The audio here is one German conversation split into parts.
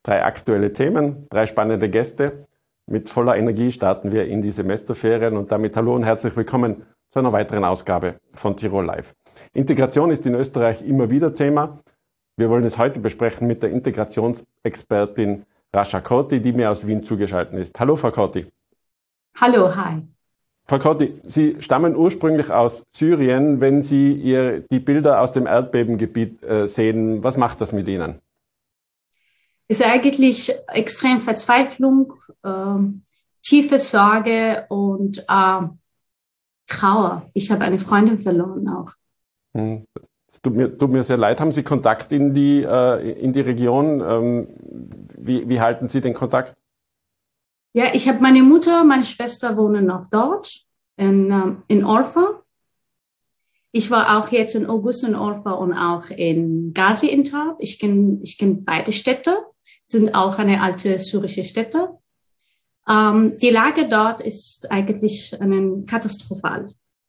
3 aktuelle Themen, 3 spannende Gäste. Mit voller Energie starten wir in die Semesterferien und damit hallo und herzlich willkommen zu einer weiteren Ausgabe von Tirol Live. Integration ist in Österreich immer wieder Thema. Wir wollen es heute besprechen mit der Integrationsexpertin Rascha Korti, die mir aus Wien zugeschaltet ist. Hallo, Frau Korti. Hallo, hi. Frau Korti, Sie stammen ursprünglich aus Syrien. Wenn Sie die Bilder aus dem Erdbebengebiet sehen, was macht das mit Ihnen? Es ist eigentlich extrem Verzweiflung, tiefe Sorge und Trauer. Ich habe eine Freundin verloren auch. Es tut mir sehr leid. Haben Sie Kontakt in die Region? Wie halten Sie den Kontakt? Ja, ich habe meine Mutter, meine Schwester wohnen noch dort in Orfa. Ich war auch jetzt in August in Orfa und auch in Gaziantep. Ich kenn beide Städte, sind auch eine alte syrische Städte. Die Lage dort ist eigentlich katastrophal.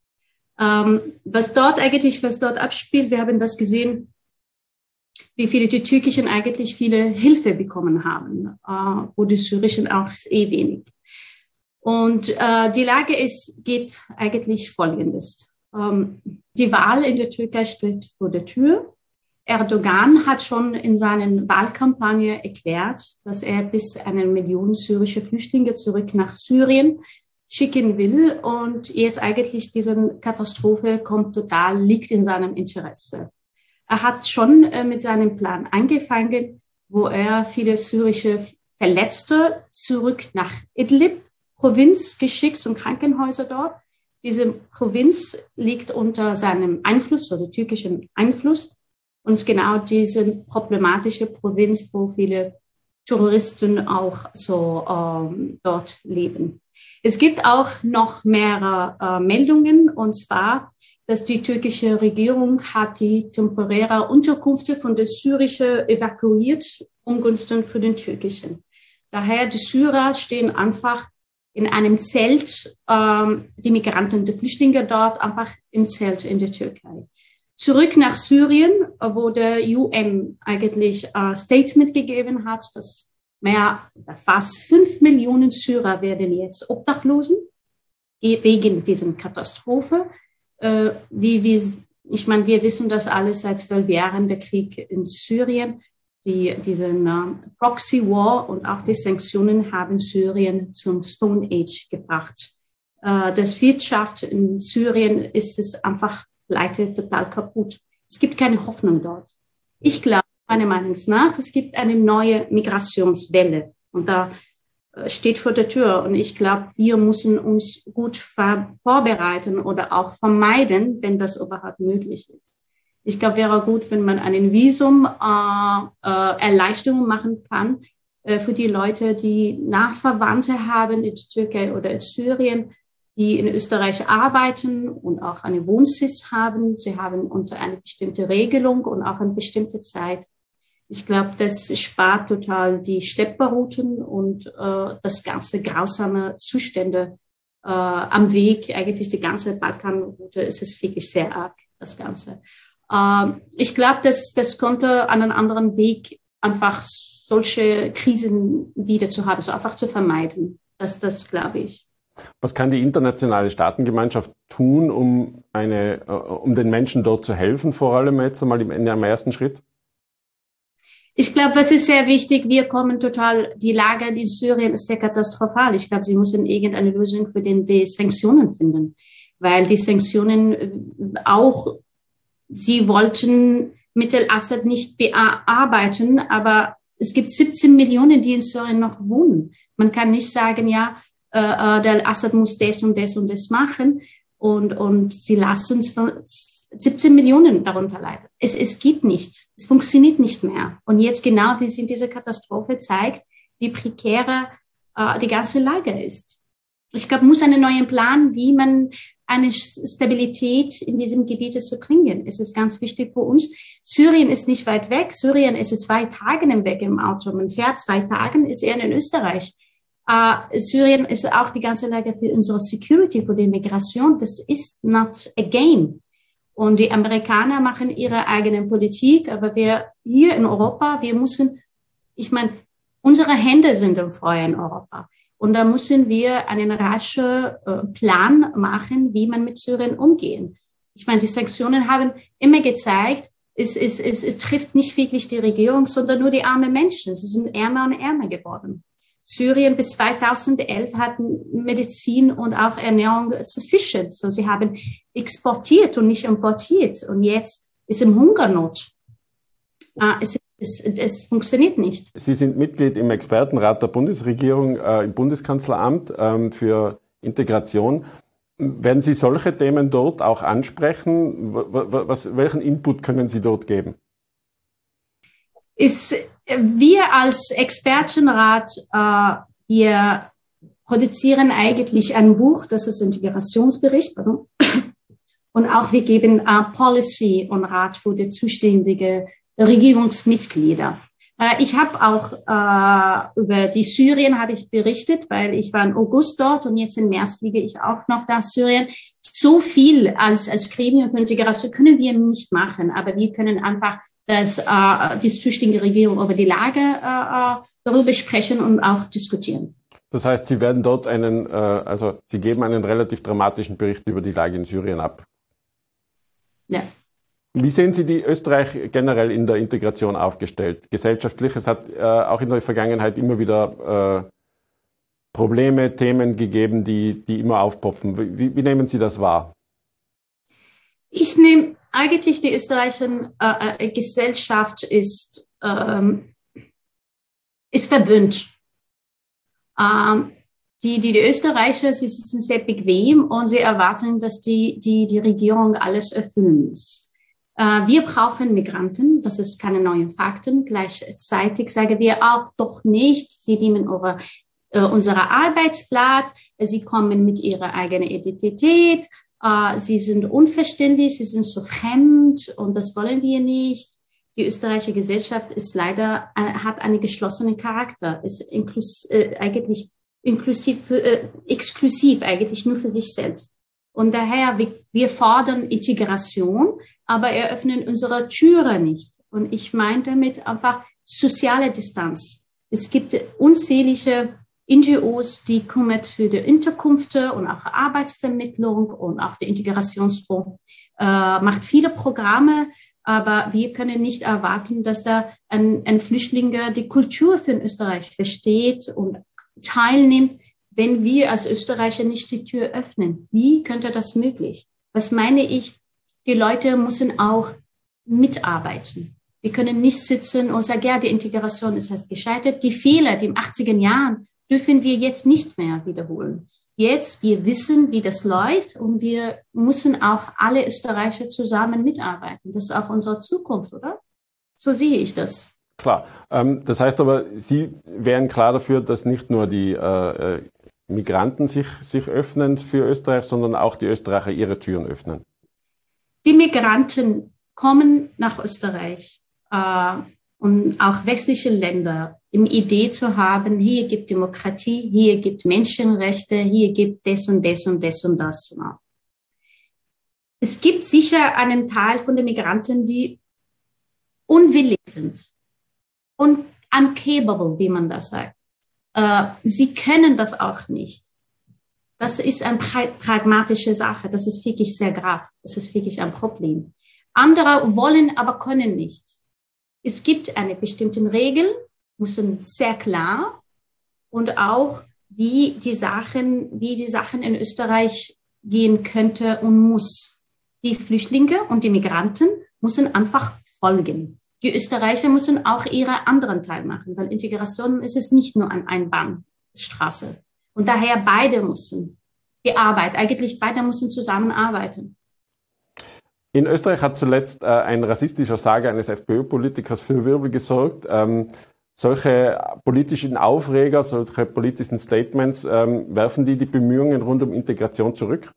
Was dort abspielt, wir haben das gesehen, wie viele die Türkischen eigentlich viele Hilfe bekommen haben, wo die Syrischen auch wenig. Und die Lage geht eigentlich Folgendes. Die Wahl in der Türkei steht vor der Tür. Erdogan hat schon in seiner Wahlkampagne erklärt, dass er bis 1 Million syrische Flüchtlinge zurück nach Syrien schicken will. Und jetzt eigentlich diese Katastrophe liegt in seinem Interesse. Er hat schon mit seinem Plan angefangen, wo er viele syrische Verletzte zurück nach Idlib, Provinz, geschickt und Krankenhäuser dort. Diese Provinz liegt unter seinem Einfluss, also türkischen Einfluss. Und es ist genau diese problematische Provinz, wo viele Terroristen auch dort leben. Es gibt auch noch mehrere Meldungen, und zwar, dass die türkische Regierung hat die temporäre Unterkünfte von der Syrischen evakuiert, umgunsten für den türkischen. Daher, die Syrer stehen einfach in einem Zelt, die Migranten, die Flüchtlinge dort einfach im Zelt in der Türkei. Zurück nach Syrien, wo der UN eigentlich Statement gegeben hat, dass fast 5 Millionen Syrer werden jetzt obdachlosen wegen dieser Katastrophe. Wir wissen das alles seit 12 Jahren, der Krieg in Syrien. Diesen Proxy War und auch die Sanktionen haben Syrien zum Stone Age gebracht. Das Wirtschaft in Syrien ist es einfach leider total kaputt. Es gibt keine Hoffnung dort. Ich glaube, meiner Meinung nach, es gibt eine neue Migrationswelle und da steht vor der Tür. Und ich glaube, wir müssen uns gut vorbereiten oder auch vermeiden, wenn das überhaupt möglich ist. Ich glaube, wäre gut, wenn man einen Visum Erleichterung machen kann für die Leute, die Nachverwandte haben in der Türkei oder in Syrien, die in Österreich arbeiten und auch einen Wohnsitz haben. Sie haben unter eine bestimmte Regelung und auch eine bestimmte Zeit. Ich glaube, das spart total die Schlepperrouten und das ganze grausame Zustände am Weg. Eigentlich die ganze Balkanroute ist es wirklich sehr arg, das Ganze. Ich glaube, das konnte an einem anderen Weg einfach solche Krisen wieder zu haben, so einfach zu vermeiden. Das glaube ich. Was kann die internationale Staatengemeinschaft tun, um den Menschen dort zu helfen, vor allem jetzt einmal im ersten Schritt? Ich glaube, was ist sehr wichtig, die Lage in Syrien ist sehr katastrophal. Ich glaube, sie müssen irgendeine Lösung für die Sanktionen finden, weil die Sanktionen sie wollten mit Al-Assad nicht bearbeiten, aber es gibt 17 Millionen, die in Syrien noch wohnen. Man kann nicht sagen, der Al-Assad muss das und das und das machen und sie lassen 17 Millionen darunter leiden. Es geht nicht. Es funktioniert nicht mehr. Und jetzt genau, wie diese Katastrophe zeigt, wie prekär die ganze Lage ist. Ich glaube, muss einen neuen Plan, wie man eine Stabilität in diesem Gebiet zu bringen. Es ist ganz wichtig für uns. Syrien ist nicht weit weg. Syrien ist 2 Tage weg im Auto. Man fährt 2 Tage, ist in Österreich. Syrien ist auch die ganze Lage für unsere Security, für die Migration. Das ist not a game. Und die Amerikaner machen ihre eigene Politik, aber wir hier in Europa, wir müssen, Unsere Hände sind im Feuer in Europa. Und da müssen wir einen raschen Plan machen, wie man mit Syrien umgehen. Ich meine, die Sanktionen haben immer gezeigt, es trifft nicht wirklich die Regierung, sondern nur die armen Menschen. Sie sind ärmer und ärmer geworden. Syrien bis 2011 hatten Medizin und auch Ernährung sufficient. So, sie haben exportiert und nicht importiert. Und jetzt ist im Hungernot. Es funktioniert nicht. Sie sind Mitglied im Expertenrat der Bundesregierung im Bundeskanzleramt für Integration. Werden Sie solche Themen dort auch ansprechen? Welchen Input können Sie dort geben? Wir als Expertenrat, wir produzieren eigentlich ein Buch, das ist Integrationsbericht. Und auch wir geben Policy und Rat für die zuständigen Regierungsmitglieder. Ich habe auch über die Syrien habe ich berichtet, weil ich war im August dort und jetzt im März fliege ich auch noch nach Syrien. So viel als Gremium für Integration können wir nicht machen, aber wir können einfach die zuständige Regierung über die Lage darüber sprechen und auch diskutieren. Das heißt, Sie werden dort Sie geben einen relativ dramatischen Bericht über die Lage in Syrien ab. Ja. Wie sehen Sie die Österreich generell in der Integration aufgestellt? Gesellschaftlich, es hat auch in der Vergangenheit immer wieder Probleme, Themen gegeben, die immer aufpoppen. Wie nehmen Sie das wahr? Ich nehme eigentlich die österreichische Gesellschaft ist verwöhnt. Die Österreicher, sie sitzen sehr bequem und sie erwarten, dass die Regierung alles erfüllen muss. Wir brauchen Migranten, das ist keine neuen Fakten. Gleichzeitig sagen wir auch doch nicht, sie nehmen unsere Arbeitsplatz, sie kommen mit ihrer eigenen Identität, sie sind unverständlich, sie sind so fremd und das wollen wir nicht. Die österreichische Gesellschaft ist leider, hat einen geschlossenen Charakter, ist eigentlich exklusiv, eigentlich nur für sich selbst. Und daher, wir fordern Integration, aber eröffnen unsere Türe nicht. Und ich meine damit einfach soziale Distanz. Es gibt unzählige NGOs, die kümmern für die Unterkünfte und auch Arbeitsvermittlung und auch der Integrationsfonds macht viele Programme, aber wir können nicht erwarten, dass da ein Flüchtling die Kultur für Österreich versteht und teilnimmt, wenn wir als Österreicher nicht die Tür öffnen. Wie könnte das möglich? Was meine ich? Die Leute müssen auch mitarbeiten. Wir können nicht sitzen und sagen, ja, die Integration ist erst gescheitert. Die Fehler, die in den 80er Jahren, dürfen wir jetzt nicht mehr wiederholen. Jetzt, wir wissen, wie das läuft und wir müssen auch alle Österreicher zusammen mitarbeiten. Das ist auch unsere Zukunft, oder? So sehe ich das. Klar. Das heißt aber, Sie wären klar dafür, dass nicht nur die Migranten sich öffnen für Österreich, sondern auch die Österreicher ihre Türen öffnen. Die Migranten kommen nach Österreich und auch westliche Länder, um Idee zu haben, hier gibt Demokratie, hier gibt Menschenrechte, hier gibt das und das und das und das. Es gibt sicher einen Teil von den Migranten, die unwillig sind und uncapable, wie man das sagt. Sie können das auch nicht. Das ist eine pragmatische Sache. Das ist wirklich sehr grave. Das ist wirklich ein Problem. Andere wollen, aber können nicht. Es gibt eine bestimmte Regel, müssen sehr klar und auch wie die Sachen in Österreich gehen könnte und muss. Die Flüchtlinge und die Migranten müssen einfach folgen. Die Österreicher müssen auch ihre anderen Teil machen, weil Integration ist es nicht nur an Einbahnstraße. Und daher beide müssen beide müssen zusammenarbeiten. In Österreich hat zuletzt ein rassistischer Sage eines FPÖ-Politikers für Wirbel gesorgt. Solche politischen Aufreger, solche politischen Statements, werfen die Bemühungen rund um Integration zurück?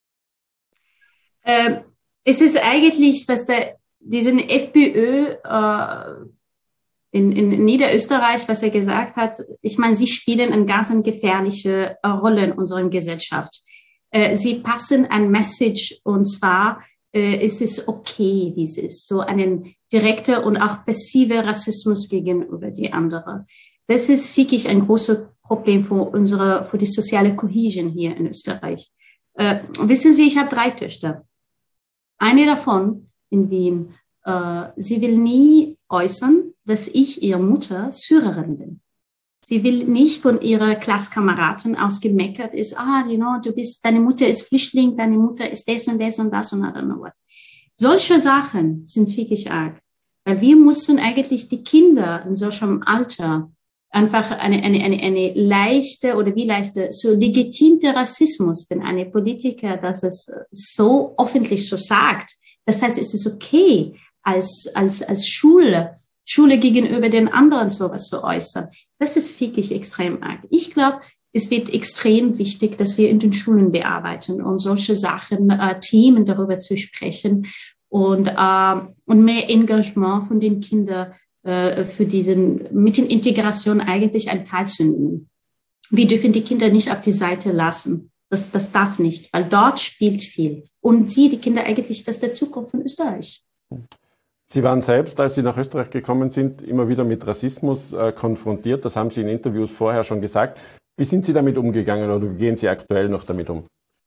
Es ist eigentlich, was diesen FPÖ in Niederösterreich, was er gesagt hat, ich meine, sie spielen eine ganz gefährliche Rolle in unserer Gesellschaft. Sie passen ein Message, und zwar, es ist okay, wie es ist. So einen direkter und auch passiver Rassismus gegenüber die andere. Das ist wirklich ein großes Problem für die soziale Cohesion hier in Österreich. Wissen Sie, ich habe 3 Töchter. Eine davon in Wien, sie will nie äußern, dass ich, ihre Mutter, Syrerin bin. Sie will nicht von ihrer Klasskameraden aus gemeckert ist, deine Mutter ist Flüchtling, deine Mutter ist das und das und das und I don't know what. Solche Sachen sind wirklich arg. Weil wir mussten eigentlich die Kinder in solchem Alter einfach eine leichte oder wie leichte, so legitimte Rassismus, wenn eine Politiker das es so öffentlich so sagt. Das heißt, es ist okay, als Schule gegenüber den anderen sowas zu äußern. Das ist wirklich extrem arg. Ich glaube, es wird extrem wichtig, dass wir in den Schulen bearbeiten, um solche Sachen, Themen darüber zu sprechen und mehr Engagement von den Kindern mit den Integration eigentlich einen Teil zu nehmen. Wir dürfen die Kinder nicht auf die Seite lassen. Das darf nicht, weil dort spielt viel. Und die Kinder eigentlich, das ist der Zukunft von Österreich. Sie waren selbst, als Sie nach Österreich gekommen sind, immer wieder mit Rassismus konfrontiert. Das haben Sie in Interviews vorher schon gesagt. Wie sind Sie damit umgegangen oder wie gehen Sie aktuell noch damit um?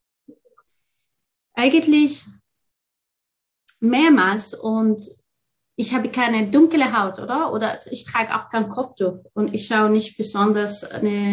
Eigentlich mehrmals, und ich habe keine dunkle Haut, oder ich trage auch kein Kopftuch und ich schaue nicht besonders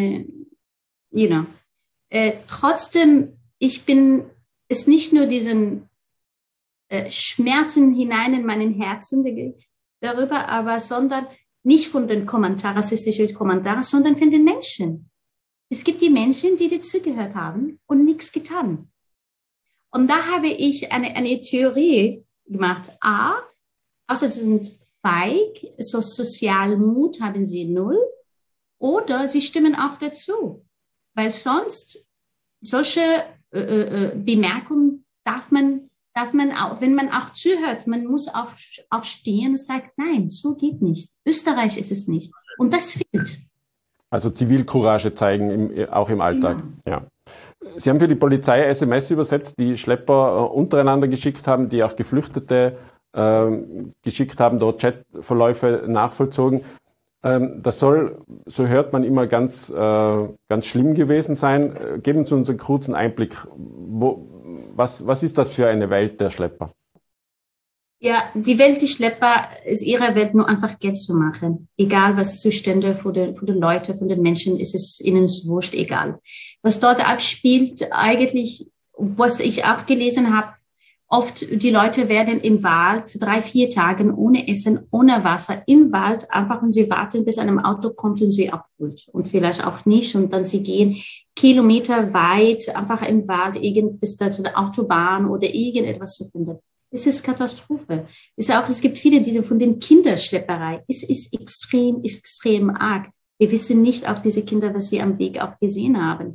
trotzdem, ist nicht nur diesen Schmerzen hinein in meinen Herzen darüber, aber sondern nicht von den rassistischen Kommentaren, sondern von den Menschen. Es gibt die Menschen, die dazugehört haben und nichts getan. Und da habe ich eine Theorie gemacht. Außer sie sind feig, so Sozialmut haben sie 0, oder sie stimmen auch dazu. Weil sonst solche Bemerkungen darf man auch, wenn man auch zuhört, man muss auch aufstehen und sagt, nein, so geht nicht. Österreich ist es nicht. Und das fehlt. Also Zivilcourage zeigen, auch im Alltag. Ja. Sie haben für die Polizei SMS übersetzt, die Schlepper untereinander geschickt haben, die auch Geflüchtete geschickt haben, dort Chatverläufe nachvollzogen. Das soll, so hört man immer, ganz schlimm gewesen sein. Geben Sie uns einen kurzen Einblick. Was ist das für eine Welt der Schlepper? Ja, die Welt der Schlepper ist ihre Welt, nur einfach Geld zu machen. Egal, was Zustände für die Leute, von den Menschen, ist es ihnen wurscht, egal. Was dort abspielt, eigentlich, was ich auch gelesen habe, oft die Leute werden im Wald für 3-4 Tage ohne Essen, ohne Wasser im Wald einfach, und sie warten, bis ein Auto kommt und sie abholt. Und vielleicht auch nicht. Und dann sie gehen Kilometer weit einfach im Wald, bis da zu der Autobahn oder irgendetwas zu finden. Es ist Katastrophe. Es gibt viele, diese von den Kinderschlepperei. Es ist extrem arg. Wir wissen nicht auch diese Kinder, was sie am Weg auch gesehen haben.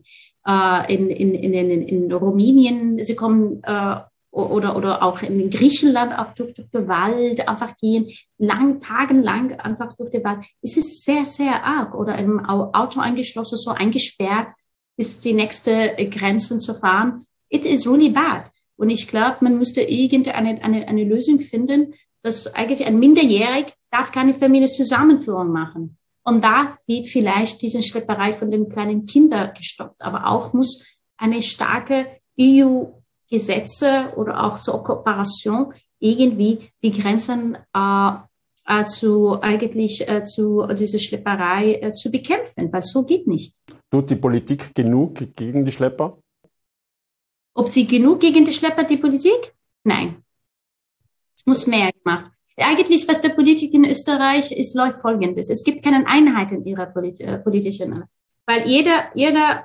In Rumänien, sie kommen, oder auch in Griechenland auch durch den Wald einfach gehen, tagelang einfach durch den Wald. Es ist sehr arg. Oder im Auto eingeschlossen, so eingesperrt, bis die nächste Grenze zu fahren. It is really bad. Und ich glaube, man müsste eine Lösung finden, dass eigentlich ein Minderjährig darf keine Familienzusammenführung machen. Und da wird vielleicht diese Schlepperei von den kleinen Kindern gestoppt. Aber auch muss eine starke EU-Gesetze oder auch so Kooperation irgendwie die Grenzen zu dieser Schlepperei zu bekämpfen, weil so geht nicht. Tut die Politik genug gegen die Schlepper? Ob sie genug gegen die Schlepper, die Politik? Nein. Es muss mehr gemacht. Eigentlich, was der Politik in Österreich ist, läuft Folgendes. Es gibt keine Einheit in ihrer politischen, weil jeder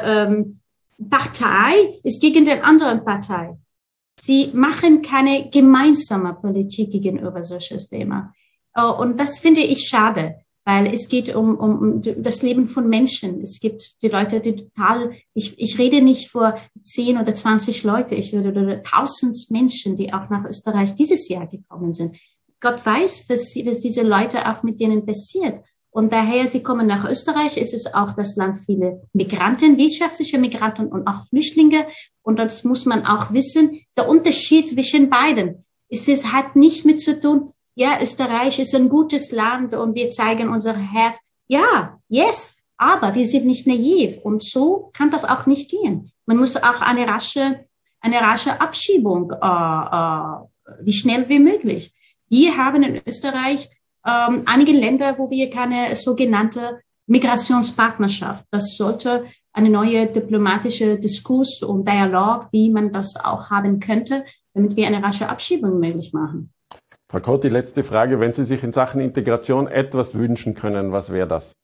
Partei ist gegen den anderen Partei. Sie machen keine gemeinsame Politik gegenüber solches Thema. Und das finde ich schade. Weil es geht um das Leben von Menschen. Es gibt die Leute, die ich rede nicht vor 10 oder 20 Leute, ich rede über 1000 Menschen, die auch nach Österreich dieses Jahr gekommen sind. Gott weiß, was diese Leute auch mit denen passiert. Und daher, sie kommen nach Österreich, es ist auch das Land viele Migranten, wirtschaftliche Migranten und auch Flüchtlinge. Und das muss man auch wissen, der Unterschied zwischen beiden. Hat nicht mit zu tun, ja, Österreich ist ein gutes Land und wir zeigen unser Herz. Ja, yes, aber wir sind nicht naiv und so kann das auch nicht gehen. Man muss auch eine rasche Abschiebung, wie schnell wie möglich. Wir haben in Österreich einige Länder, wo wir keine sogenannte Migrationspartnerschaft. Das sollte eine neue diplomatische Diskurs und Dialog, wie man das auch haben könnte, damit wir eine rasche Abschiebung möglich machen. Frau Koth, die letzte Frage. Wenn Sie sich in Sachen Integration etwas wünschen können, was wäre das?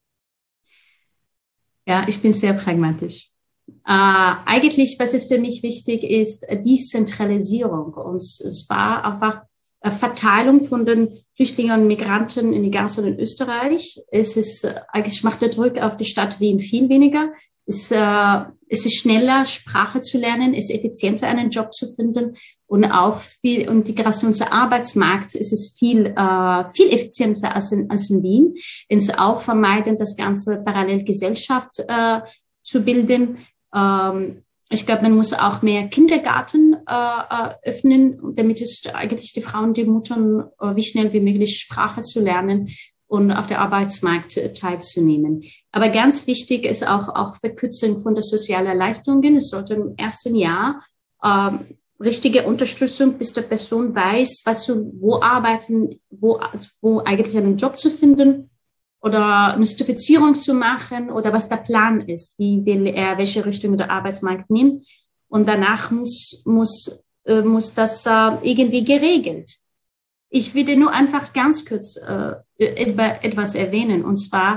Ja, ich bin sehr pragmatisch. Eigentlich, was es für mich wichtig ist, Dezentralisierung. Und es war einfach Verteilung von den Flüchtlingen und Migranten in die ganze in Österreich. Eigentlich macht der Druck auf die Stadt Wien viel weniger. Es ist schneller, Sprache zu lernen, es ist effizienter, einen Job zu finden und auch viel, und die Arbeitsmarkt ist es viel effizienter als in Wien. Es ist auch vermeiden, das ganze Parallelgesellschaft zu bilden. Ich glaube, man muss auch mehr Kindergarten öffnen, damit es eigentlich die Frauen, die Muttern, wie schnell wie möglich Sprache zu lernen und auf der Arbeitsmarkt teilzunehmen. Aber ganz wichtig ist auch Verkürzung von der sozialen Leistungen. Es sollte im ersten Jahr richtige Unterstützung, bis der Person weiß, wo arbeiten, wo eigentlich einen Job zu finden oder eine Zertifizierung zu machen oder was der Plan ist, wie will er, welche Richtung der Arbeitsmarkt nimmt. Und danach muss das irgendwie geregelt. Ich würde nur einfach ganz kurz etwas erwähnen. Und zwar,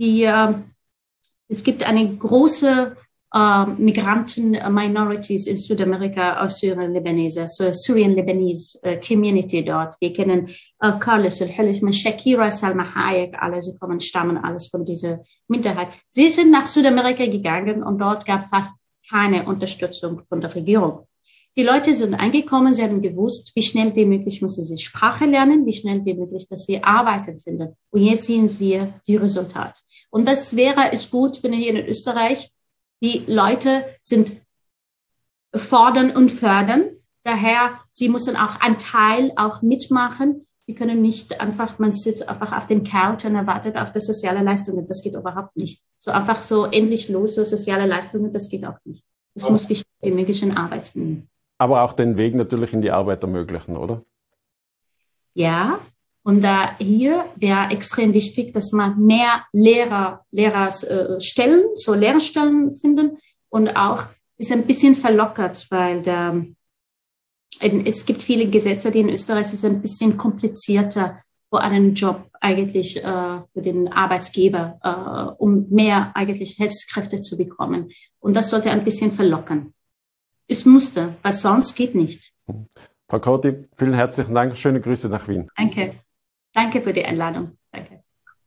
es gibt eine große Migranten-Minorities in Südamerika aus Syrien-Libanese, so Syrian-Lebanese Community dort. Wir kennen Carlos Al-Hulishman, Shakira, Salma Hayek, alle, sie stammen alles von dieser Minderheit. Sie sind nach Südamerika gegangen und dort gab fast keine Unterstützung von der Regierung. Die Leute sind angekommen, sie haben gewusst, wie schnell wie möglich müssen sie Sprache lernen, wie schnell wie möglich, dass sie Arbeiten finden. Und jetzt sehen wir die Resultate. Und das ist gut, finde ich, in Österreich. Die Leute sind fordern und fördern. Daher, sie müssen auch einen Teil auch mitmachen. Sie können nicht einfach, man sitzt einfach auf den Couch und erwartet auf die soziale Leistungen. Das geht überhaupt nicht. So einfach so endlich los, so soziale Leistungen, das geht auch nicht. Es muss wie schnell wie möglich in Arbeit bringen. Aber auch den Weg natürlich in die Arbeit ermöglichen, oder? Ja, und hier wäre extrem wichtig, dass man mehr Lehrerstellen finden und auch ist ein bisschen verlockert, weil es gibt viele Gesetze, die in Österreich ist ein bisschen komplizierter für einen Job eigentlich für den Arbeitsgeber, um mehr eigentlich Hilfskräfte zu bekommen. Und das sollte ein bisschen verlockern. Es musste, weil sonst geht nicht. Frau Kothi, vielen herzlichen Dank. Schöne Grüße nach Wien. Danke. Danke für die Einladung. Danke.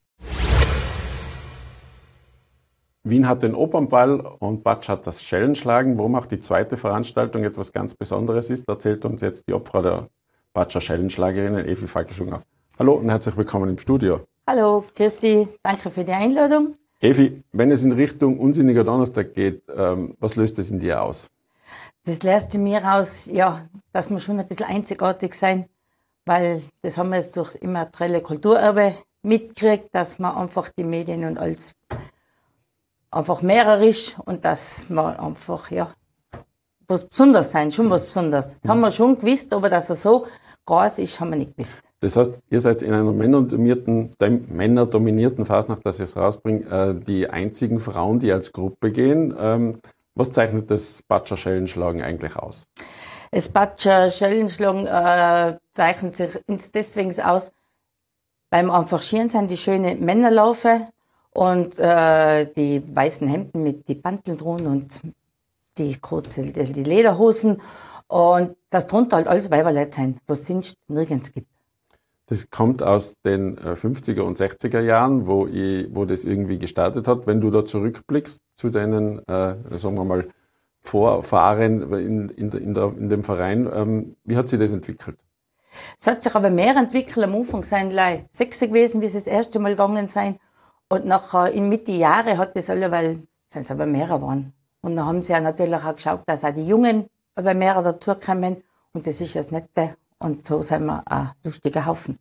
Wien hat den Opernball und Batsch hat das Schellenschlagen. Warum auch die zweite Veranstaltung etwas ganz Besonderes ist, erzählt uns jetzt die Obfrau der Batscher Schellenschlagerinnen, Evi Falkenschunger. Hallo und herzlich willkommen im Studio. Hallo, Christi, danke für die Einladung. Evi, wenn es in Richtung Unsinniger Donnerstag geht, was löst es in dir aus? Das löst in mir aus, ja, dass wir schon ein bisschen einzigartig sein, weil das haben wir jetzt durchs immaterielle Kulturerbe mitgekriegt, dass man einfach die Medien und alles einfach mehrer ist und dass wir einfach, ja, was Besonderes sein, schon was Besonderes. Das haben wir schon gewusst, aber dass er so groß ist, haben wir nicht gewusst. Das heißt, ihr seid in einer männerdominierten Fasnacht, dass ihr es rausbringt, die einzigen Frauen, die als Gruppe gehen. Was zeichnet das Batscher Schellenschlagen eigentlich aus? Das Batscher Schellenschlagen zeichnet sich deswegen aus, beim einfach Schieren sind die schönen Männerlaufe und die weißen Hemden mit die Banteln drunter und die Lederhosen und das drunter halt alles Weiberleute sein, was es sonst nirgends gibt. Das kommt aus den 50er und 60er Jahren, wo das irgendwie gestartet hat. Wenn du da zurückblickst zu deinen, sagen wir mal, Vorfahren in dem Verein, wie hat sich das entwickelt? Es hat sich aber mehr entwickelt. Am Anfang sind es 6 gewesen, wie sie das erste Mal gegangen sind. Und nachher in Mitte Jahre hat das alle, weil es aber mehr geworden. Und dann haben sie ja natürlich auch geschaut, dass auch die Jungen aber mehr dazukommen. Und das ist das Nette. Und so sind wir ein lustiger Haufen.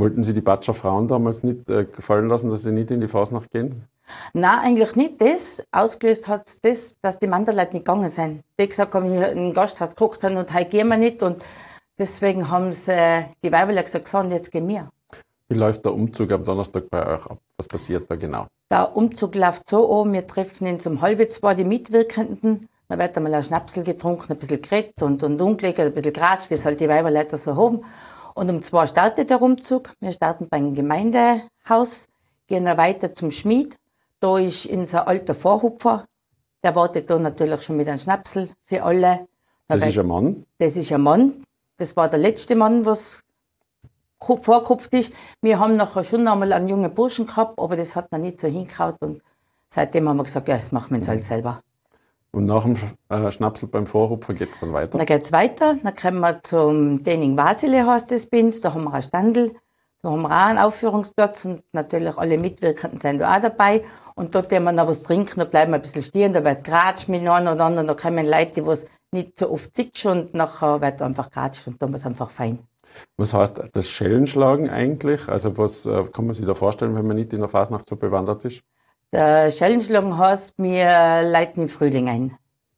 Wollten Sie die Batscher Frauen damals nicht gefallen lassen, dass sie nicht in die Fasnacht gehen? Nein, eigentlich nicht das. Ausgelöst hat es das, dass die Wanderleute nicht gegangen sind. Die gesagt haben, wir in den Gasthaus geguckt haben und heute gehen wir nicht. Und deswegen haben sie die Weiberle gesagt, so, und jetzt gehen wir. Wie läuft der Umzug am Donnerstag bei euch ab? Was passiert da genau? Der Umzug läuft so an, wir treffen uns um 1:30 die Mitwirkenden. Dann wird einmal ein Schnapsel getrunken, ein bisschen geredet und umgelegt, ein bisschen Gras, wie es halt die Weiberleute so haben. Und um 2 startet der Umzug. Wir starten beim Gemeindehaus, gehen dann weiter zum Schmied. Da ist unser alter Vorhupfer. Der wartet da natürlich schon mit einem Schnapsel für alle. Das ist ein Mann? Das ist ein Mann. Das war der letzte Mann, was vorgekupft ist. Wir haben nachher schon einmal einen jungen Burschen gehabt, aber das hat noch nicht so hingehauen. Und seitdem haben wir gesagt, ja, das machen wir uns halt selber. Und nach dem Schnapsel beim Vorhupfer geht es dann weiter? Dann geht es weiter. Dann kommen wir zum Dening Wasile, heißt das bei uns. Da haben wir einen Standel. Da haben wir auch einen Aufführungsplatz und natürlich alle Mitwirkenden sind da auch dabei. Und dort haben wir noch was trinken, da bleiben wir ein bisschen stehen, da wird geratscht mit einem oder anderen, da kommen Leute, die was nicht so oft zitschen und nachher wird einfach geratscht und dann ist es einfach fein. Was heißt das Schellenschlagen eigentlich? Also was kann man sich da vorstellen, wenn man nicht in der Fasnacht so bewandert ist? Der Schellenschlagen heißt, wir leiten im Frühling ein.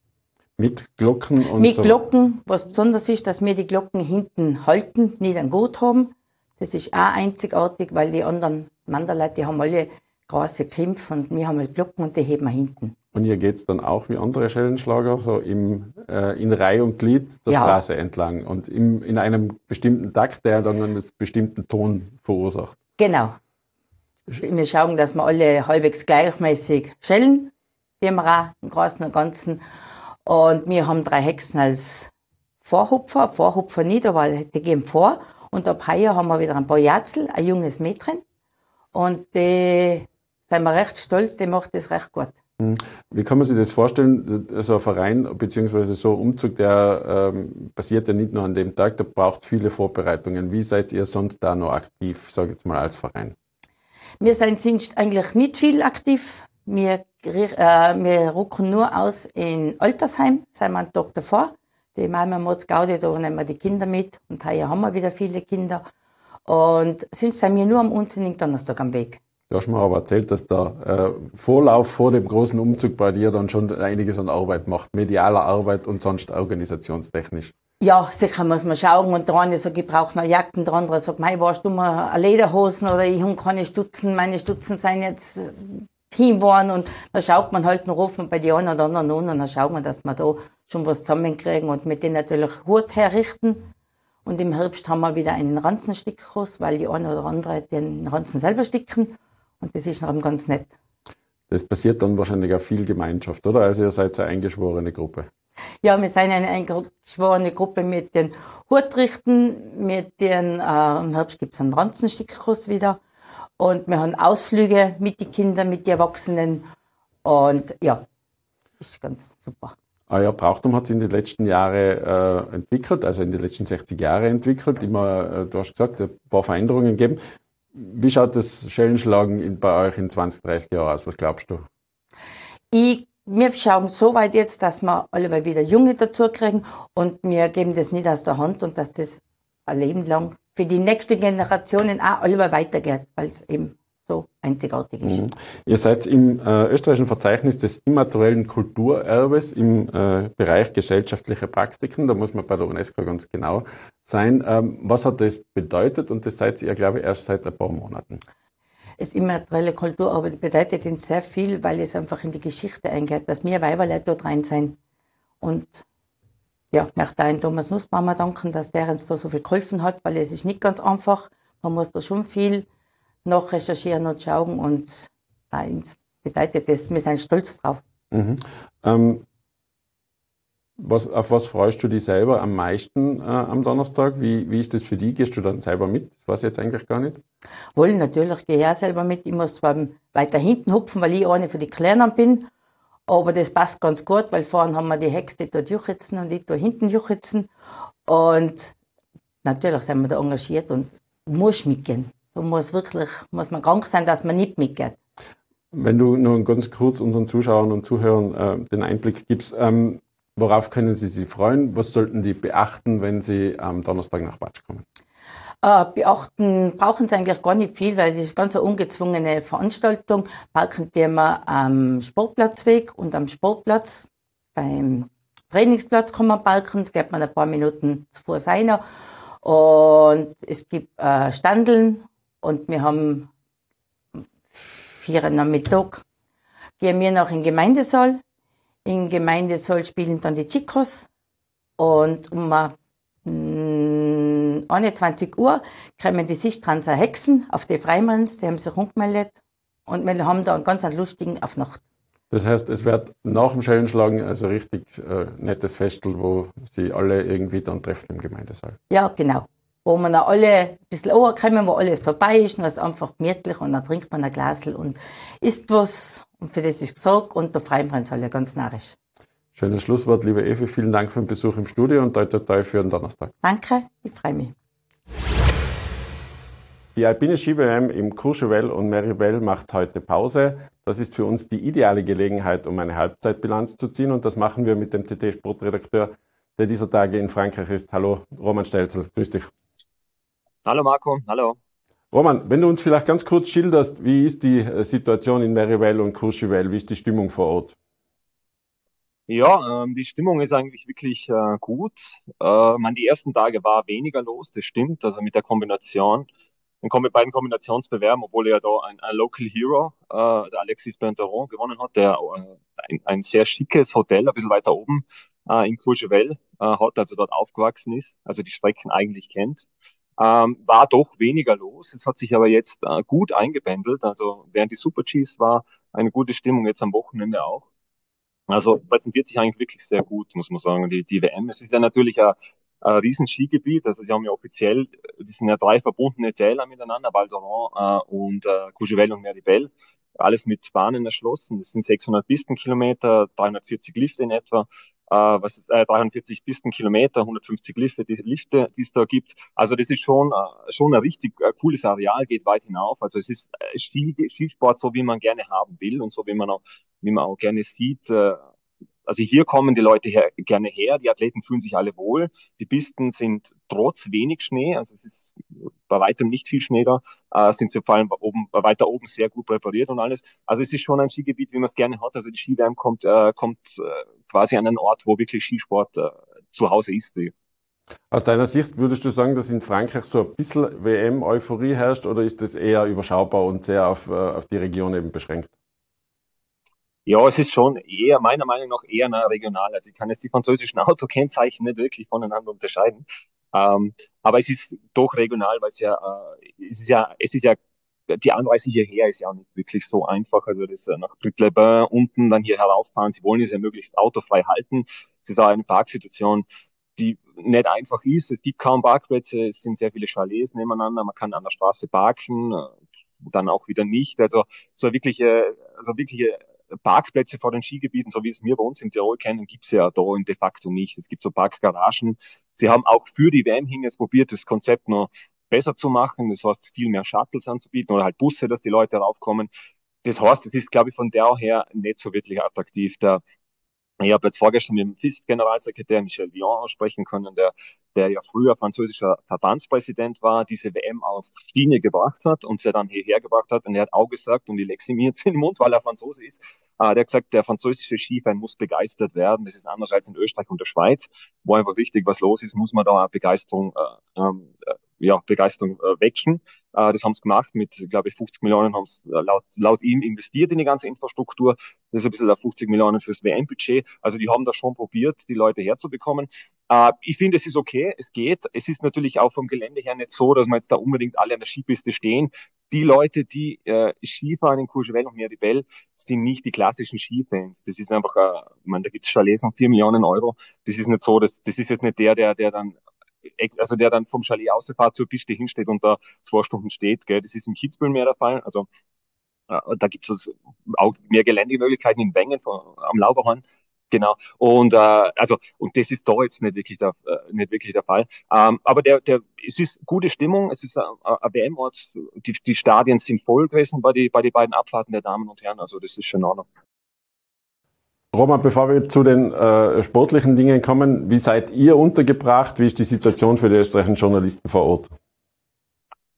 Mit Glocken und Mit so? Glocken, was besonders ist, dass wir die Glocken hinten halten, nicht an Gurt haben. Das ist auch einzigartig, weil die anderen Wanderleute, die haben alle große Klimpf und wir haben halt Glocken und die heben wir hinten. Und hier geht es dann auch wie andere Schellenschlager, so in Reihe und Glied der Straße entlang und in einem bestimmten Takt, der dann einen bestimmten Ton verursacht. Genau. Wir schauen, dass wir alle halbwegs gleichmäßig schellen, die haben wir auch im Großen und Ganzen. Und wir haben 3 Hexen als Vorhupfer nicht, aber die gehen vor. Und ab heuer haben wir wieder ein paar Jatzel, ein junges Mädchen. Und die sind wir recht stolz, die macht das recht gut. Wie kann man sich das vorstellen? So ein Verein bzw. so ein Umzug, der passiert ja nicht nur an dem Tag, da braucht es viele Vorbereitungen. Wie seid ihr sonst da noch aktiv, sage ich jetzt mal, als Verein? Wir sind eigentlich nicht viel aktiv. Wir rücken nur aus in Altersheim, sind wir einen Tag davor. Die Mama Mods Gaudi, da nehmen wir die Kinder mit und heuer haben wir wieder viele Kinder. Und sonst sind wir nur am unsinnigen Donnerstag am Weg. Du hast mir aber erzählt, dass der Vorlauf vor dem großen Umzug bei dir dann schon einiges an Arbeit macht, medialer Arbeit und sonst organisationstechnisch. Ja, sicher muss man schauen. Und der eine sagt, ich brauche noch Jacken, der andere sagt, mei, warst du mal eine Lederhosen oder ich habe keine Stutzen, meine Stutzen sind jetzt Team geworden. Und dann schaut man halt noch rufen bei die einen oder anderen an und dann schaut man, dass wir da schon was zusammenkriegen und mit denen natürlich Hut herrichten. Und im Herbst haben wir wieder einen Ranzenstickkurs, weil die eine oder andere den Ranzen selber sticken. Und das ist noch ganz nett. Das passiert dann wahrscheinlich auch viel Gemeinschaft, oder? Also ihr seid eine eingeschworene Gruppe. Ja, wir sind eine eingeschworene Gruppe mit den Hurtrichten, mit den, im Herbst gibt es einen Ranzenstickkurs wieder. Und wir haben Ausflüge mit den Kindern, mit den Erwachsenen. Und ja, ist ganz super. Euer Brauchtum hat sich in den letzten Jahren entwickelt, also in den letzten 60 Jahren entwickelt. Immer, du hast gesagt, ein paar Veränderungen gegeben. Wie schaut das Schellenschlagen bei euch in 20, 30 Jahren aus? Was glaubst du? Wir schauen so weit jetzt, dass wir alle wieder Junge dazu kriegen und wir geben das nicht aus der Hand und dass das ein Leben lang für die nächsten Generationen auch alle weitergeht, weil es eben so einzigartig ist. Mhm. Ihr seid im österreichischen Verzeichnis des immateriellen Kulturerbes im Bereich gesellschaftliche Praktiken. Da muss man bei der UNESCO ganz genau sein. Was hat das bedeutet? Und das seid ihr, glaube ich, erst seit ein paar Monaten. Das immaterielle Kulturerbe bedeutet uns sehr viel, weil es einfach in die Geschichte eingeht, dass wir Weiberleute dort rein sind. Und ja, ich möchte auch Thomas Nussbaumer danken, dass der uns da so viel geholfen hat, weil es ist nicht ganz einfach. Man muss da schon viel nachrecherchieren und schauen und uns bedeutet das, wir sind stolz drauf. Mhm. Auf was freust du dich selber am meisten am Donnerstag? Wie ist das für dich? Gehst du dann selber mit? Das weiß ich jetzt eigentlich gar nicht. Wohl, natürlich gehe ich auch selber mit. Ich muss zwar weiter hinten hupfen, weil ich eine von den Kleinen bin, aber das passt ganz gut, weil vorne haben wir die Hexe, die dort juchitzen und ich da hinten juchitzen. Und natürlich sind wir da engagiert und muss mitgehen. Da muss man krank sein, dass man nicht mitgeht. Wenn du nur ganz kurz unseren Zuschauern und Zuhörern den Einblick gibst, worauf können sie sich freuen? Was sollten die beachten, wenn sie am Donnerstag nach Batsch kommen? Beachten brauchen sie eigentlich gar nicht viel, weil es ist ganz eine ungezwungene Veranstaltung. Parken die immer am Sportplatzweg und am Sportplatz. Beim Trainingsplatz kann man parken, da geht man ein paar Minuten vor seiner. Und es gibt Standeln und wir haben 4 am Mittag. Gehen wir noch in den Gemeindesaal. Im Gemeindesaal spielen dann die Chicos. Und um 21 Uhr kommen die Sichtranzer Hexen auf die Freimanns, die haben sich umgemeldet. Und wir haben da einen ganz lustigen Aufnacht. Das heißt, es wird nach dem Schellenschlagen also richtig nettes Festel, wo sie alle irgendwie dann treffen im Gemeindesaal. Ja, genau. Wo man dann alle ein bisschen ankommen, wo alles vorbei ist, und es ist einfach gemütlich und dann trinkt man ein Glasl und isst was. Und für das ist gesorgt und da freuen wir uns alle ganz narrisch. Schönes Schlusswort, liebe Evi. Vielen Dank für den Besuch im Studio und toi toi toi für den Donnerstag. Danke, ich freue mich. Die Alpine Ski-WM im Courchevel und Méribel macht heute Pause. Das ist für uns die ideale Gelegenheit, um eine Halbzeitbilanz zu ziehen. Und das machen wir mit dem TT-Sportredakteur, der dieser Tage in Frankreich ist. Hallo, Roman Stelzel. Grüß dich. Hallo Marco, hallo. Roman, wenn du uns vielleicht ganz kurz schilderst, wie ist die Situation in Méribel und Courchevel? Wie ist die Stimmung vor Ort? Ja, die Stimmung ist eigentlich wirklich gut. Die ersten Tage war weniger los, das stimmt. Also mit der Kombination, den beiden Kombinationsbewerben, obwohl ja da ein Local Hero, der Alexis Bergeron, gewonnen hat, der ein sehr schickes Hotel, ein bisschen weiter oben in Courchevel hat, also dort aufgewachsen ist, also die Strecken eigentlich kennt. War doch weniger los. Es hat sich aber jetzt gut eingependelt. Also während die Super-Gs war eine gute Stimmung, jetzt am Wochenende auch. Also es präsentiert sich eigentlich wirklich sehr gut, muss man sagen, die WM. Es ist ja natürlich ein Riesen-Skigebiet. Also sie haben ja offiziell, das sind ja 3 verbundene Täler miteinander, Val d'Oron und Courchevel und Méribel. Alles mit Bahnen erschlossen. Das sind 600 Pistenkilometer, 340 Lifte in etwa. 340 Pistenkilometer, 150 Lifte, die es da gibt. Also das ist schon ein richtig cooles Areal, geht weit hinauf. Also es ist Skisport, so wie man gerne haben will und so wie man auch gerne sieht. Also hier kommen die Leute gerne her, die Athleten fühlen sich alle wohl. Die Pisten sind trotz wenig Schnee, also es ist bei weitem nicht viel Schnee da, sind sie vor allem weiter oben sehr gut präpariert und alles. Also es ist schon ein Skigebiet, wie man es gerne hat. Also die Ski-WM kommt quasi an einen Ort, wo wirklich Skisport zu Hause ist. Aus deiner Sicht würdest du sagen, dass in Frankreich so ein bisschen WM-Euphorie herrscht oder ist das eher überschaubar und sehr auf die Region eben beschränkt? Ja, es ist schon eher, meiner Meinung nach, eher regional. Also ich kann jetzt die französischen Autokennzeichen nicht wirklich voneinander unterscheiden. Aber es ist doch regional, weil es ist ja, die Anreise hierher ist ja auch nicht wirklich so einfach. Also das nach Brut-les-Bains unten, dann hier herauffahren. Sie wollen es ja möglichst autofrei halten. Es ist auch eine Parksituation, die nicht einfach ist. Es gibt kaum Parkplätze, es sind sehr viele Chalets nebeneinander. Man kann an der Straße parken, dann auch wieder nicht. Also wirkliche Parkplätze vor den Skigebieten, so wie es wir bei uns in Tirol kennen, gibt's ja da de facto nicht. Es gibt so Parkgaragen. Sie haben auch für die WM hin jetzt probiert, das Konzept noch besser zu machen. Das heißt, viel mehr Shuttles anzubieten oder halt Busse, dass die Leute raufkommen. Das heißt, es ist, glaube ich, von der her nicht so wirklich attraktiv. Ich habe jetzt vorgestern mit dem FIS-Generalsekretär Michel Vian sprechen können, der ja früher französischer Verbandspräsident war, diese WM auf Schiene gebracht hat und sie dann hierher gebracht hat. Und er hat auch gesagt, und ich lege sie mir jetzt in den Mund, weil er Franzose ist, der hat gesagt, der französische Skifan muss begeistert werden. Das ist anders als in Österreich und der Schweiz, wo einfach richtig was los ist, muss man da Begeisterung wecken. Das haben sie gemacht mit, glaube ich, 50 Millionen haben sie laut ihm investiert in die ganze Infrastruktur. Das ist ein bisschen 50 Millionen fürs WM-Budget. Also die haben da schon probiert, die Leute herzubekommen. Ich finde, es ist okay, es geht. Es ist natürlich auch vom Gelände her nicht so, dass man jetzt da unbedingt alle an der Skipiste stehen. Die Leute, die Skifahren in Courchevel und Méribel, sind nicht die klassischen Skifans. Das ist einfach, da gibt es Chalets um 4 Millionen Euro. Das ist nicht so, das ist jetzt nicht der dann vom Chalet ausfährt zur Piste hinsteht und da 2 Stunden steht. Gell? Das ist in Kitzbühel mehr der Fall. Also da gibt es auch mehr Geländemöglichkeiten in Wengen am Lauberhorn. Genau. Und und das ist da jetzt nicht wirklich der Fall. Aber es ist gute Stimmung. Es ist ein WM-Ort. Die Stadien sind voll gewesen bei die beiden Abfahrten der Damen und Herren. Also das ist schon in Ordnung. Roman, bevor wir zu den sportlichen Dingen kommen, wie seid ihr untergebracht? Wie ist die Situation für die österreichischen Journalisten vor Ort?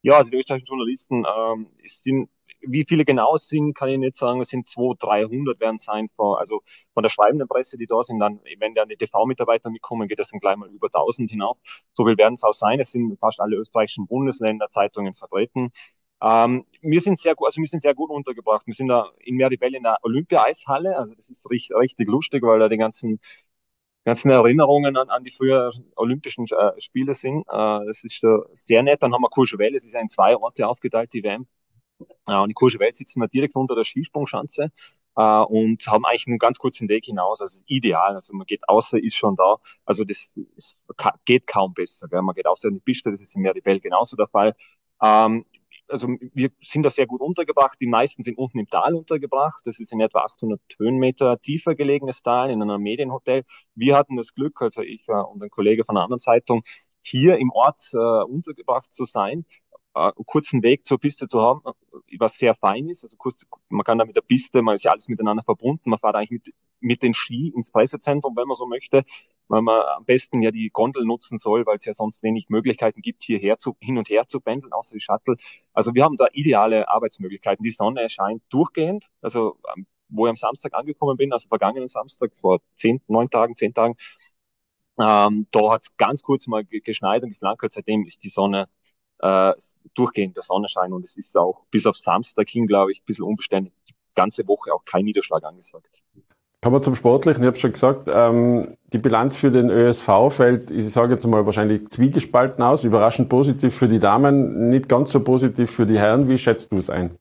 Ja, also die österreichischen Journalisten, es sind, wie viele genau es sind, kann ich nicht sagen. Es sind 200, 300 werden es sein, also von der schreibenden Presse, die da sind. Dann, wenn dann die TV-Mitarbeiter mitkommen, geht das dann gleich mal über 1000 hinauf. So viel werden es auch sein. Es sind fast alle österreichischen Bundesländer, Zeitungen vertreten. Wir sind sehr gut, also wir sind sehr gut untergebracht. Wir sind da in Meribel in der Olympia-Eishalle. Also das ist richtig lustig, weil da die ganzen Erinnerungen an die früheren Olympischen Spiele sind. Das ist sehr nett. Dann haben wir Courchevel, es ist ja in 2 Orte aufgeteilt, die WM. Und in Courchevel sitzen wir direkt unter der Skisprungschanze und haben eigentlich einen ganz kurzen Weg hinaus. Also ideal. Also man geht außer, ist schon da. Also geht kaum besser. Gell? Man geht außer in die Piste, das ist in Meribel genauso der Fall. Ähm, also wir sind da sehr gut untergebracht. Die meisten sind unten im Tal untergebracht. Das ist in etwa 800 Höhenmeter tiefer gelegenes Tal in einem Medienhotel. Wir hatten das Glück, also ich und ein Kollege von einer anderen Zeitung, hier im Ort untergebracht zu sein, kurzen Weg zur Piste zu haben, was sehr fein ist. Also kurz, man kann da mit der Piste, man ist ja alles miteinander verbunden. Man fährt eigentlich mit den Ski ins Pressezentrum, wenn man so möchte, weil man am besten ja die Gondel nutzen soll, weil es ja sonst wenig Möglichkeiten gibt, hin und her zu pendeln, außer die Shuttle. Also wir haben da ideale Arbeitsmöglichkeiten. Die Sonne scheint durchgehend. Also wo ich am Samstag angekommen bin, also vergangenen Samstag, vor 10 Tagen, da hat es ganz kurz mal geschneit und geflankert. Seitdem ist die Sonne äh, durchgehend der Sonnenschein und es ist auch bis auf Samstag hin, glaube ich, ein bisschen unbeständig. Die ganze Woche auch kein Niederschlag angesagt. Kommen wir zum Sportlichen. Ich habe schon gesagt, die Bilanz für den ÖSV fällt, ich sage jetzt mal, wahrscheinlich zwiegespalten aus. Überraschend positiv für die Damen, nicht ganz so positiv für die Herren. Wie schätzt du es ein?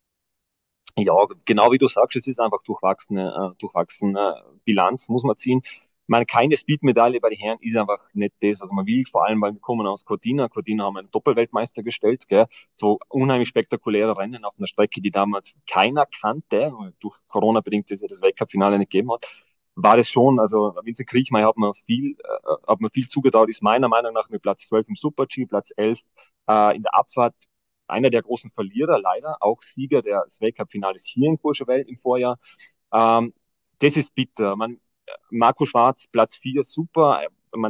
Ja, genau wie du sagst, es ist einfach durchwachsene Bilanz, muss man ziehen. Ich meine, keine Speed-Medaille bei den Herren ist einfach nicht das, was man will, vor allem, weil wir kommen aus Cortina. Cortina haben einen Doppelweltmeister gestellt, gell? So unheimlich spektakuläre Rennen auf einer Strecke, die damals keiner kannte, durch Corona bedingt, dass es das Weltcup-Finale nicht gegeben hat. War das schon, also Vincent Kriechmeier hat mir viel zugetraut, ist meiner Meinung nach mit Platz 12 im Super-G, Platz 11 in der Abfahrt einer der großen Verlierer, leider, auch Sieger des Weltcup-Finales hier in Courchevel im Vorjahr. Ähm, das ist bitter. Marco Schwarz, Platz 4, super.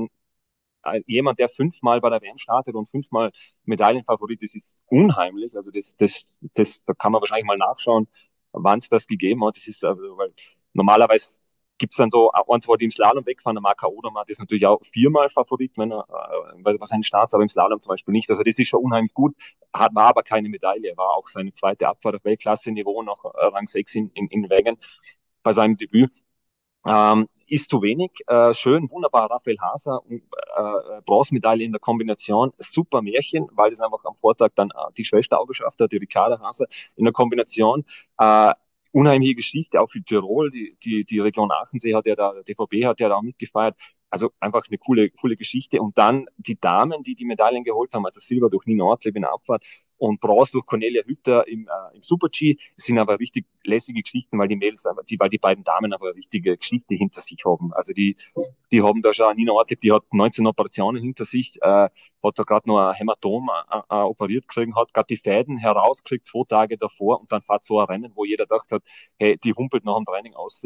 Jemand, der 5-mal bei der WM startet und 5-mal Medaillenfavorit ist, ist unheimlich. Also da kann man wahrscheinlich mal nachschauen, wann es das gegeben hat. Das ist, also, weil normalerweise gibt es dann so ein, zwei, die im Slalom wegfahren. Der Marco Odermatt ist natürlich auch 4-mal Favorit, wenn er, was seinen Starts, aber im Slalom zum Beispiel nicht. Also das ist schon unheimlich gut, war aber keine Medaille, war auch seine zweite Abfahrt auf Weltklasse-Niveau, noch Rang 6 in Wägen bei seinem Debüt. Ist zu wenig. Schön, wunderbar, Raphael Haser, Bronzemedaille in der Kombination, super Märchen, weil das einfach am Vortag dann die Schwester auch geschafft hat, die Ricarda Haser in der Kombination. Unheimliche Geschichte, auch für Tirol, die Region Aachensee hat ja da, der DVB hat ja da auch mitgefeiert. Also einfach eine coole Geschichte. Und dann die Damen, die Medaillen geholt haben, also Silber durch Nina Ortlieb in der Abfahrt und Bronze durch Cornelia Hütter im Super-G. Das sind aber richtig lässige Geschichten, weil die Mädels, weil die beiden Damen aber eine richtige Geschichte hinter sich haben. Also die haben da schon, Nina Ortlieb, die hat 19 Operationen hinter sich, hat da gerade noch ein Hämatom operiert gekriegt, hat gerade die Fäden herausgekriegt 2 Tage davor und dann fährt so ein Rennen, wo jeder gedacht hat, hey, die humpelt nach dem Training aus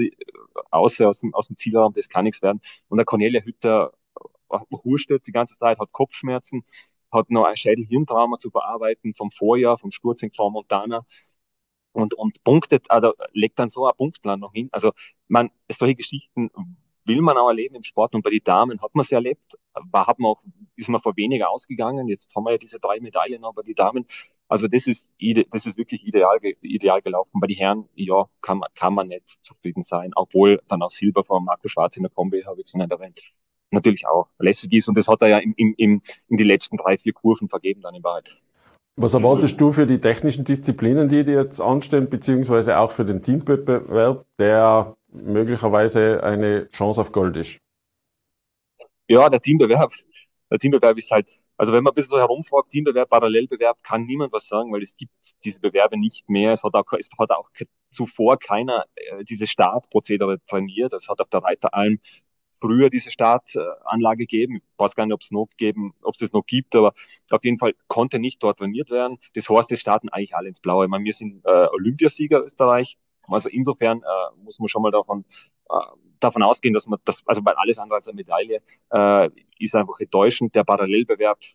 dem Zielraum, das kann nichts werden. Und der Cornelia Hütter hurstet die ganze Zeit, hat Kopfschmerzen, hat noch ein Schädel-Hirntrauma zu verarbeiten vom Vorjahr, vom Sturz in Frau Montana und punktet, also legt dann so einen Punktplan noch hin. Also solche Geschichten will man auch erleben im Sport und bei den Damen hat man es erlebt, ist man vor weniger ausgegangen. Jetzt haben wir ja diese 3 Medaillen auch bei den Damen. Also das ist wirklich ideal gelaufen. Bei den Herren, ja, kann man nicht zufrieden sein, obwohl dann auch Silber von Marco Schwarz in der Kombi, habe ich jetzt noch nicht erwähnt, natürlich auch lässig ist und das hat er ja in die letzten 3, 4 Kurven vergeben dann in Wahrheit. Was erwartest du für die technischen Disziplinen, die dir jetzt anstehen, beziehungsweise auch für den Teamwettbewerb, der möglicherweise eine Chance auf Gold ist? Ja, der Teambewerb ist halt, also wenn man ein bisschen so herumfragt, Teambewerb, Parallelbewerb, kann niemand was sagen, weil es gibt diese Bewerbe nicht mehr. Es hat auch zuvor keiner diese Startprozedere trainiert. Es hat auf der Reiteralm früher diese Startanlage gegeben. Ich weiß gar nicht, ob es das noch gibt, aber auf jeden Fall konnte nicht dort trainiert werden. Das heißt, es starten eigentlich alle ins Blaue. Ich meine, wir sind Olympiasieger Österreich. Also insofern muss man schon mal davon ausgehen, dass man das, also weil alles andere als eine Medaille ist einfach enttäuschend. Der Parallelbewerb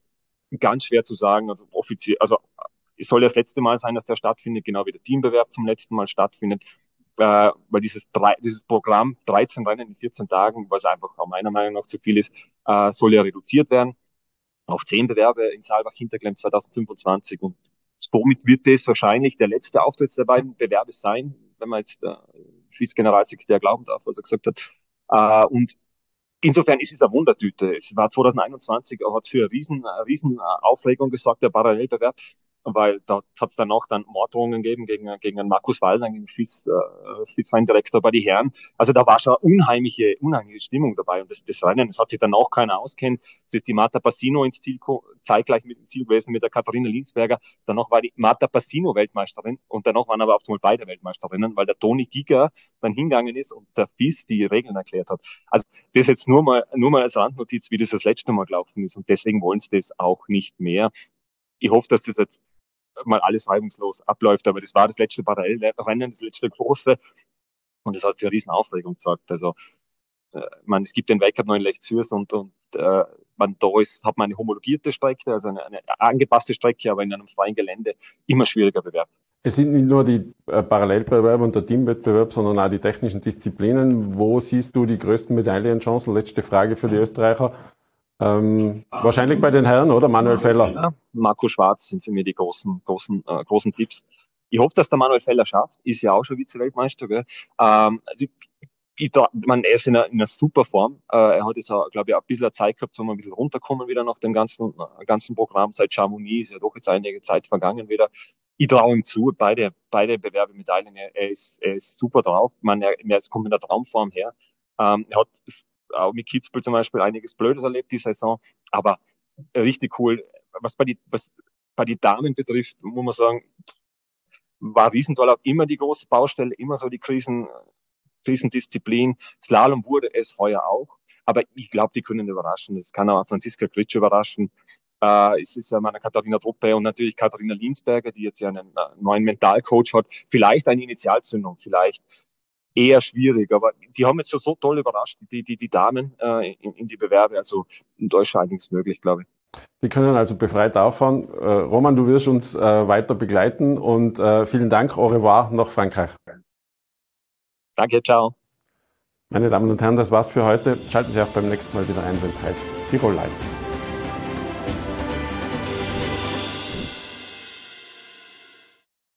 ganz schwer zu sagen, also offiziell, also es soll ja das letzte Mal sein, dass der stattfindet, genau wie der Teambewerb zum letzten Mal stattfindet, weil dieses Programm, 13 Rennen in 14 Tagen, was einfach auch meiner Meinung nach zu viel ist, soll ja reduziert werden auf 10 Bewerbe in Saalbach-Hinterklemm 2025 und somit wird das wahrscheinlich der letzte Auftritt der beiden Bewerbe sein, wenn man jetzt Vize-Generalsekretär glauben darf, was er gesagt hat. Und insofern ist es eine Wundertüte. Es war 2021, hat es für eine riesen Aufregung gesorgt, der Parallelbewerb, weil da hat es danach dann Morddrohungen gegeben gegen einen Markus Wallner, gegen FIS-Direktor bei die Herren. Also da war schon unheimliche Stimmung dabei. Und das Rennen, das hat sich dann auch keiner auskennt. Es ist die Marta Passino ins Ziel, zeitgleich mit dem Ziel gewesen mit der Katharina Linsberger. Danach war die Marta Passino Weltmeisterin und danach waren aber auf einmal beide Weltmeisterinnen, weil der Toni Giger dann hingegangen ist und der FIS die Regeln erklärt hat. Also das jetzt nur mal als Randnotiz, wie das letzte Mal gelaufen ist. Und deswegen wollen sie das auch nicht mehr. Ich hoffe, dass das jetzt mal alles reibungslos abläuft, aber das war das letzte Parallelrennen, das letzte große. Und das hat für eine riesen Aufregung gesorgt. Also, es gibt den Weltcup noch in Lech-Zürs und da hat man eine homologierte Strecke, also eine angepasste Strecke, aber in einem freien Gelände immer schwieriger Bewerb. Es sind nicht nur die Parallelbewerbe und der Teamwettbewerb, sondern auch die technischen Disziplinen. Wo siehst du die größten Medaillenchancen? Letzte Frage für die Österreicher. Wahrscheinlich bei den Herren, oder? Manuel Feller. Ja, Marco Schwarz sind für mich die großen Tipps. Ich hoffe, dass der Manuel Feller schafft. Ist ja auch schon Vize-Weltmeister. Gell? Er ist in einer super Form. Er hat jetzt, glaube ich, ein bisschen Zeit gehabt, um ein bisschen runterkommen wieder nach dem ganzen Programm. Seit Chamonix ist ja doch jetzt einige Zeit vergangen wieder. Ich traue ihm zu, beide Bewerbe Medaillen. Er ist super drauf. Er kommt in der Traumform her. Er hat auch mit Kitzbühel zum Beispiel einiges Blödes erlebt die Saison, aber richtig cool. Was bei die Damen betrifft, muss man sagen, war Riesental auch immer die große Baustelle, immer so die Krisendisziplin. Slalom wurde es heuer auch, aber ich glaube, die können überraschen. Es kann auch Franziska Kritsch überraschen. Es ist ja meine Katharina Truppe und natürlich Katharina Linsberger, die jetzt ja einen neuen Mentalcoach hat. Vielleicht eine Initialzündung, vielleicht eher schwierig, aber die haben jetzt schon so toll überrascht, die Damen in die Bewerbe. Also da ist schon einiges möglich, glaube ich. Die können also befreit auffahren. Roman, du wirst uns weiter begleiten und vielen Dank. Au revoir nach Frankreich. Danke, ciao. Meine Damen und Herren, das war's für heute. Schalten Sie auch beim nächsten Mal wieder ein, wenn es heißt Tirol Live.